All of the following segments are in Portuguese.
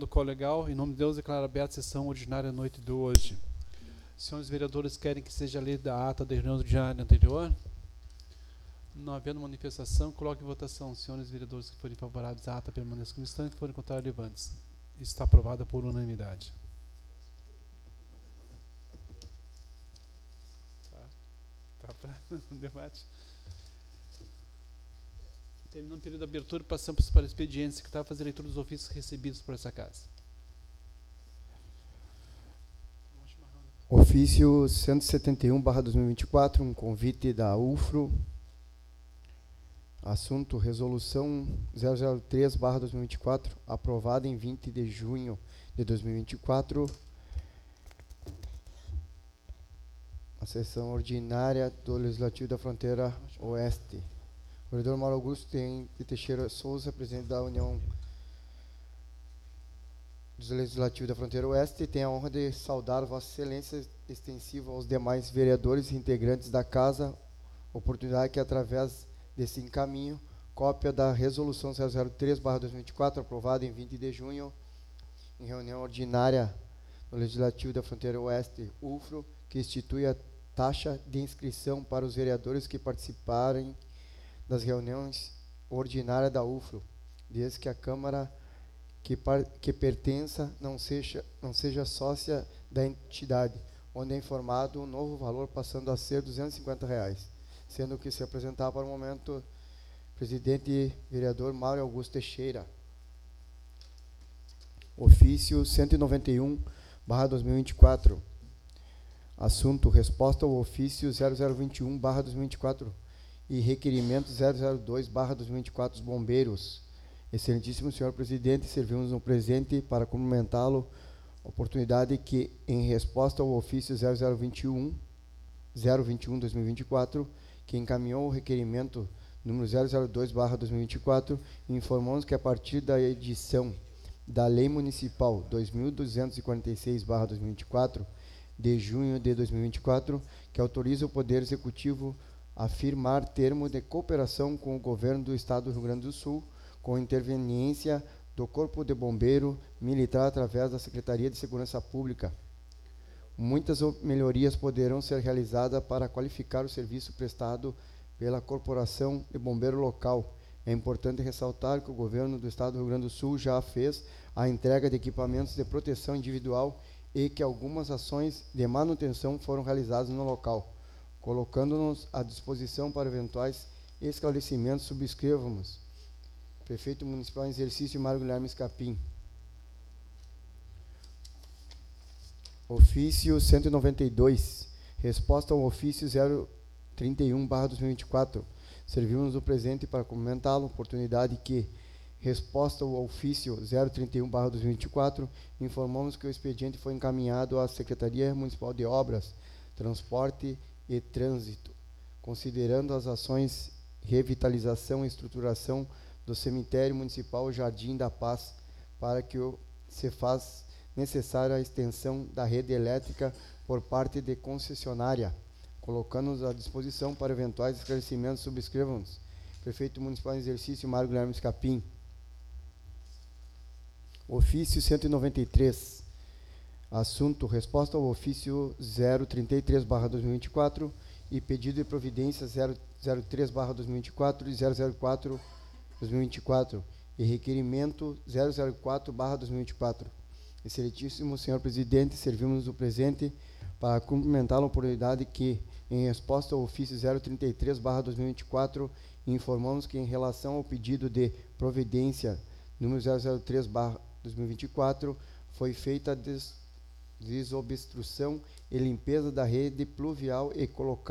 protocolo legal. Em nome de Deus, declaro aberta a sessão ordinária à noite de hoje. Senhores vereadores, querem que seja lida a ata da reunião do dia anterior? Não havendo manifestação, coloque em votação. Senhores vereadores que forem favoráveis à ata, permaneçam como estão, que forem contrários, levantes. Está aprovada por unanimidade. Tá para o debate. Terminando o período de abertura, passamos para a expediente secretário fazer a leitura dos ofícios recebidos por essa casa. Ofício 171/2024, um convite da UFRO. Assunto: Resolução 003/2024, aprovada em 20 de junho de 2024. A sessão ordinária do Legislativo da Fronteira Oeste. O vereador Mauro Augusto de Teixeira Souza, presidente da União dos Legislativos da Fronteira Oeste, tem a honra de saudar Vossa Excelência, extensiva aos demais vereadores e integrantes da Casa, oportunidade que, através desse encaminho, cópia da Resolução 003/2024, aprovada em 20 de junho, em reunião ordinária do Legislativo da Fronteira Oeste, UFRO, que institui a taxa de inscrição para os vereadores que participarem das reuniões ordinárias da UFRO, desde que a Câmara que pertença não seja sócia da entidade, onde é informado um novo valor passando a ser R$ 250, sendo que se apresentar para o momento presidente vereador Mauro Augusto Teixeira. Ofício 191/2024. Assunto: resposta ao ofício 0021/2024 e requerimento 002/2024 dos bombeiros. Excelentíssimo senhor presidente, servimos no presente para cumprimentá-lo, oportunidade que, em resposta ao ofício 021/2024, que encaminhou o requerimento número 002/2024, informamos que a partir da edição da Lei Municipal 2246/2024, de junho de 2024, que autoriza o Poder Executivo a firmar termo de cooperação com o Governo do Estado do Rio Grande do Sul, com interveniência do Corpo de Bombeiro Militar através da Secretaria de Segurança Pública. Muitas melhorias poderão ser realizadas para qualificar o serviço prestado pela Corporação de Bombeiro local. É importante ressaltar que o Governo do Estado do Rio Grande do Sul já fez a entrega de equipamentos de proteção individual e que algumas ações de manutenção foram realizadas no local. Colocando-nos à disposição para eventuais esclarecimentos, subscrevamos. Prefeito Municipal em Exercício, Mário Guilherme Escapim. Ofício 192. Resposta ao ofício 031/2024. Servimos do presente para cumprimentá-lo, oportunidade que, resposta ao ofício 031/2024, informamos que o expediente foi encaminhado à Secretaria Municipal de Obras, Transporte e Trânsito, considerando as ações revitalização e estruturação do cemitério municipal Jardim da Paz, para que se faz necessária a extensão da rede elétrica por parte de concessionária, colocando-nos à disposição para eventuais esclarecimentos, subscrevamos. Prefeito Municipal em Exercício, Mário Guilherme Escapim. Ofício 193. Assunto: resposta ao ofício 033/2024 e pedido de providência 003/2024 e 004/2024 e requerimento 004/2024. Excelentíssimo senhor presidente, servimos do presente para cumprimentá-lo a oportunidade que, em resposta ao ofício 033/2024, informamos que, em relação ao pedido de providência número 003/2024, foi feita a desobstrução e limpeza da rede pluvial e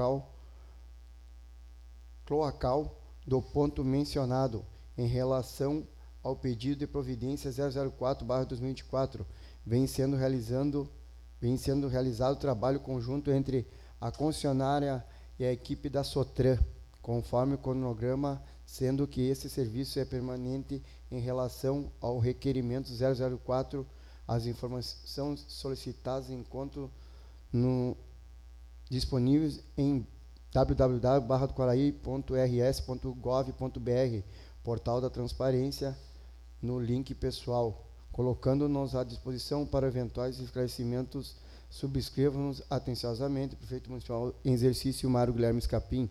cloacal do ponto mencionado. Em relação ao pedido de providência 004/2024, vem sendo realizado trabalho conjunto entre a concessionária e a equipe da Sotran, conforme o cronograma, sendo que esse serviço é permanente. Em relação ao requerimento 004, as informações solicitadas encontram disponíveis em www.barradoquaraí.rs.gov.br, portal da transparência, no link pessoal. colocando-nos à disposição para eventuais esclarecimentos. Subscrevam-nos atenciosamente, Prefeito Municipal em exercício Mário Guilherme Scapim.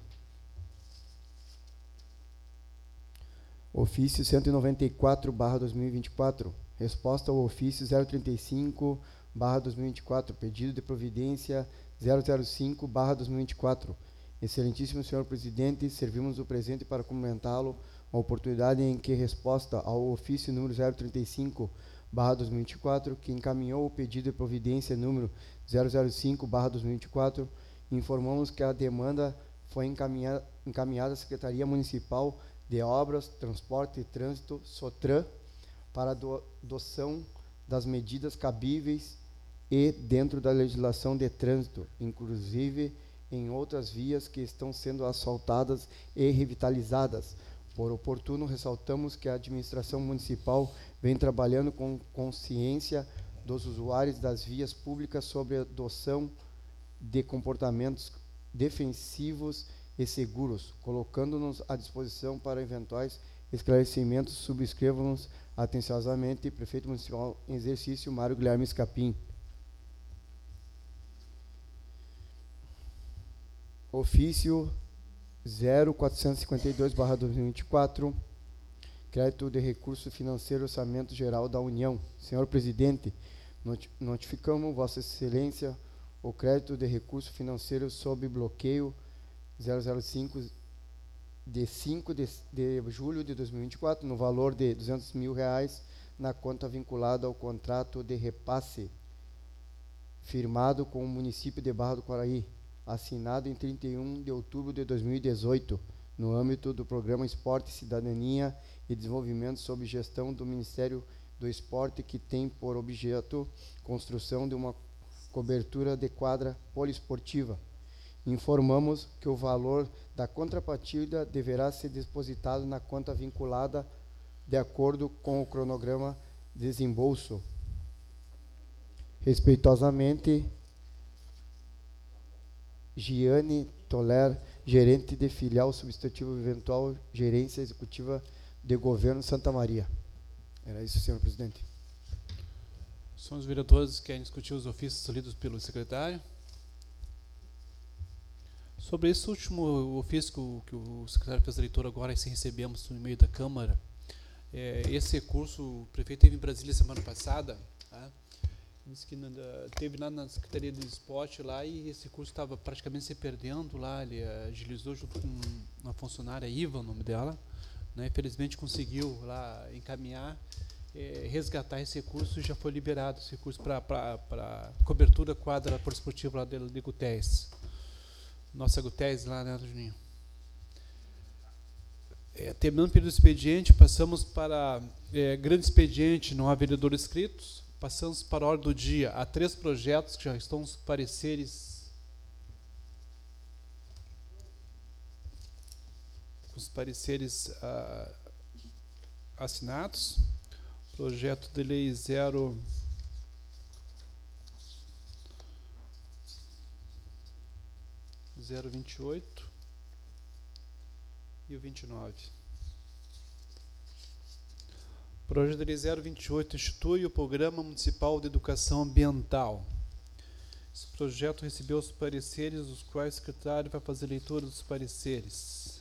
Ofício 194/2024. Resposta ao ofício 035/2024. Pedido de providência 005/2024. Excelentíssimo senhor presidente, servimos o presente para cumprimentá-lo a oportunidade em que resposta ao ofício número 035/2024, que encaminhou o pedido de providência número 005/2024, informamos que a demanda foi encaminhada à Secretaria Municipal de Obras, Transporte e Trânsito, SOTRAN, para adoção das medidas cabíveis e dentro da legislação de trânsito, inclusive em outras vias que estão sendo asfaltadas e revitalizadas. Por oportuno, ressaltamos que a administração municipal vem trabalhando com consciência dos usuários das vias públicas sobre a adoção de comportamentos defensivos e seguros, colocando-nos à disposição para eventuais esclarecimentos. Subscrevam-nos atenciosamente, Prefeito Municipal em exercício Mário Guilherme Scapim. Ofício 0452/2024, crédito de recurso financeiro, orçamento geral da União. Senhor presidente, notificamos Vossa Excelência o crédito de recurso financeiro sob bloqueio 005 de 5 de julho de 2024, no valor de R$200 mil, na conta vinculada ao contrato de repasse firmado com o município de Barra do Quaraí, assinado em 31 de outubro de 2018, no âmbito do Programa Esporte, Cidadania e Desenvolvimento sob gestão do Ministério do Esporte, que tem por objeto construção de uma cobertura de quadra poliesportiva. Informamos que o valor da contrapartida deverá ser depositado na conta vinculada de acordo com o cronograma de desembolso. Respeitosamente, Giane Toler, gerente de filial substitutivo eventual, gerência executiva de governo Santa Maria. Era isso, senhor presidente. São os vereadores que querem discutir os ofícios lidos pelo secretário. Sobre esse último ofício que o secretário fez a leitura agora, e se recebemos no e-mail da Câmara, esse recurso, o prefeito esteve em Brasília semana passada, tá? Disse que teve lá na Secretaria do Esporte lá, e esse curso estava praticamente se perdendo lá. Ele agilizou junto com uma funcionária, Iva, o nome dela, né? Infelizmente conseguiu lá encaminhar, resgatar esse recurso, e já foi liberado esse recurso para cobertura quadra poliesportiva lá de Gutés. Nossa Gutés lá, né, Juninho? Terminando o período do expediente, passamos para grande expediente, não há vereadores inscritos. Passamos para a ordem do dia. Há 3 projetos que já estão os pareceres. Os pareceres assinados. Projeto de lei 028 e o 29. Projeto de lei 028 institui o Programa Municipal de Educação Ambiental. Esse projeto recebeu os pareceres, os quais o secretário vai fazer leitura dos pareceres.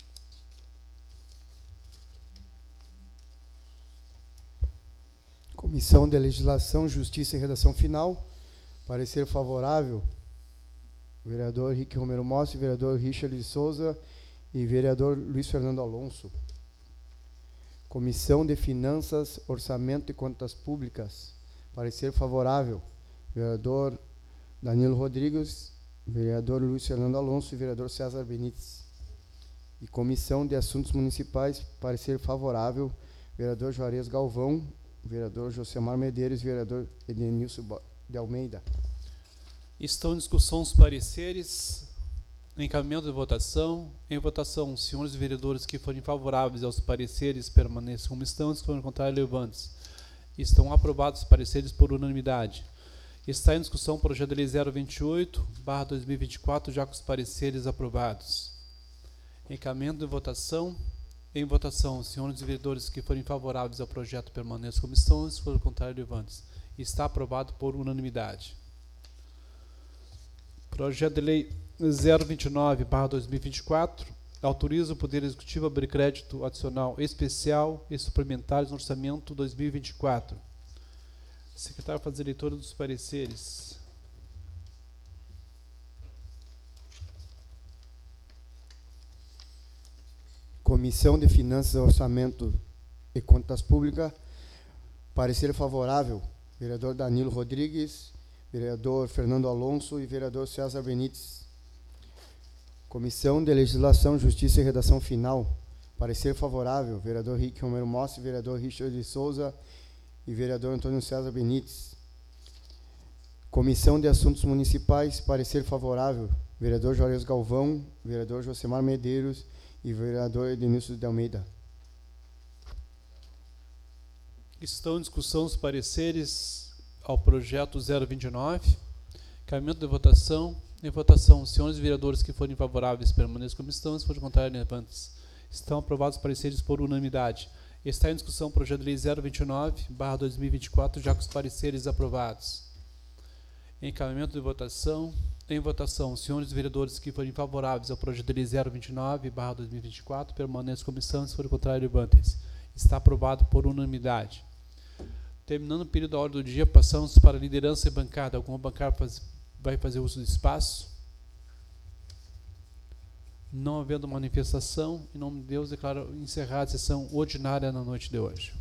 Comissão de Legislação, Justiça e Redação Final. Parecer favorável. Vereador Henrique Romero Mossi, vereador Richard de Souza e vereador Luiz Fernando Alonso. Comissão de Finanças, Orçamento e Contas Públicas. Parecer favorável. Vereador Danilo Rodrigues, vereador Luiz Fernando Alonso e vereador César Benites. E Comissão de Assuntos Municipais, parecer favorável. Vereador Juarez Galvão, vereador Josemar Medeiros e vereador Edenilson de Almeida. Estão em discussão os pareceres. Encaminhamento de votação. Em votação, os senhores vereadores que forem favoráveis aos pareceres permaneçam como estão, se forem contrários, levantes. Estão aprovados os pareceres por unanimidade. Está em discussão o projeto de lei 028/2024, já com os pareceres aprovados. Encaminhamento de votação. Em votação, senhores vereadores que forem favoráveis ao projeto permaneçam como estão, se for contrário, levantem-se. Está aprovado por unanimidade. Projeto de Lei 029/2024 autoriza o Poder Executivo a abrir crédito adicional especial e suplementários no orçamento 2024. Secretário, fazer leitura dos pareceres. Comissão de Finanças, Orçamento e Contas Públicas, parecer favorável, vereador Danilo Rodrigues, vereador Fernando Alonso e vereador César Benites. Comissão de Legislação, Justiça e Redação Final, parecer favorável, vereador Rick Romero Mossi, vereador Richard de Souza e vereador Antônio César Benites. Comissão de Assuntos Municipais, parecer favorável, vereador Juarez Galvão, vereador Josemar Medeiros e vereador Edenilson de Almeida. Estão em discussão os pareceres ao projeto 029. Caminho de votação. Em votação, os senhores vereadores que forem favoráveis permaneçam como estão, se forem contrários, levantem-se. Estão aprovados os pareceres por unanimidade. Está em discussão o projeto de lei 029/2024, já com os pareceres aprovados. Encaminhamento de votação. Em votação, os senhores vereadores que forem favoráveis ao projeto de lei 029/2024 permaneçam como estão, se forem contrários, levantem-se. Está aprovado por unanimidade. Terminando o período da ordem do dia, passamos para a liderança e bancada. Alguma bancada vai fazer uso do espaço? Não havendo manifestação, em nome de Deus, declaro encerrada a sessão ordinária na noite de hoje.